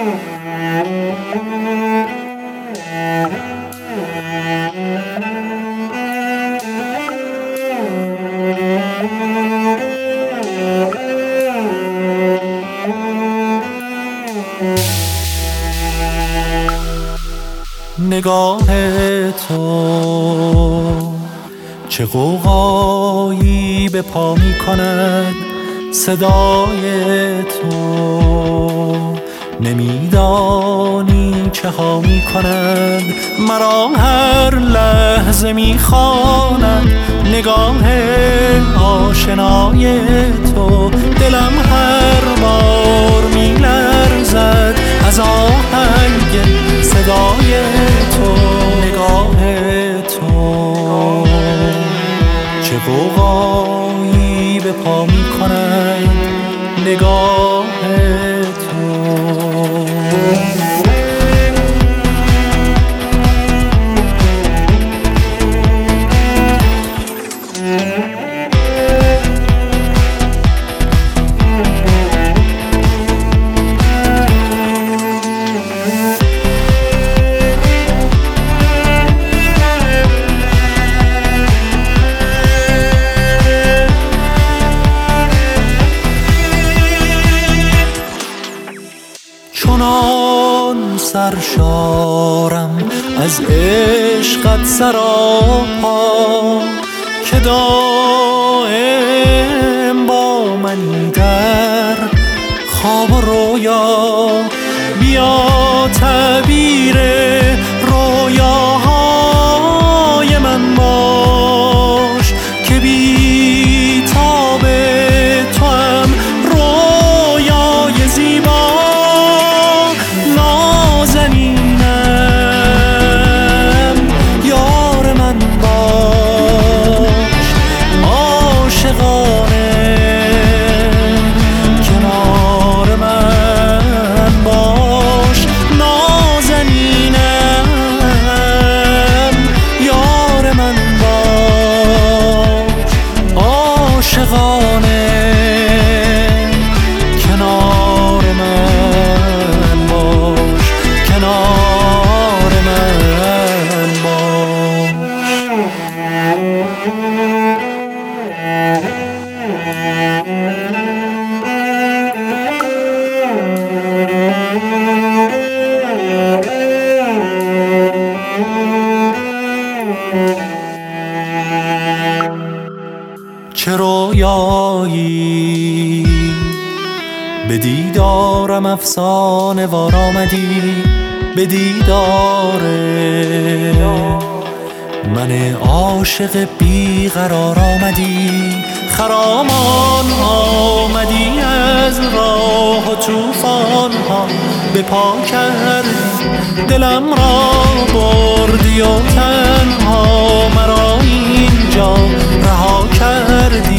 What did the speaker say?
نگاه تو چه غوغایی به پا می کند، صدای تو نمیدانی چه ها می کند. مرا هر لحظه می خواند نگاه آشنای تو، دلم هر بار می لرزد از آهنگ صدای تو. نگاه تو چه غوغایی به پا می کند، نگاه تو. چنان سرشارم از عشقت سراپا که دائم با منی در خواب و رویا. بیا تعبیر رویاهای من باش که بی تاب تو هم رویای زیبا. چه رویایی به دیدارم افسانه وار آمدی، به دیدار من عاشق بیقرار آمدی. خرامان آمدی از راه و طوفان ها به پا کردی، دلم را بردی و تنها مرا اینجا رها کردی.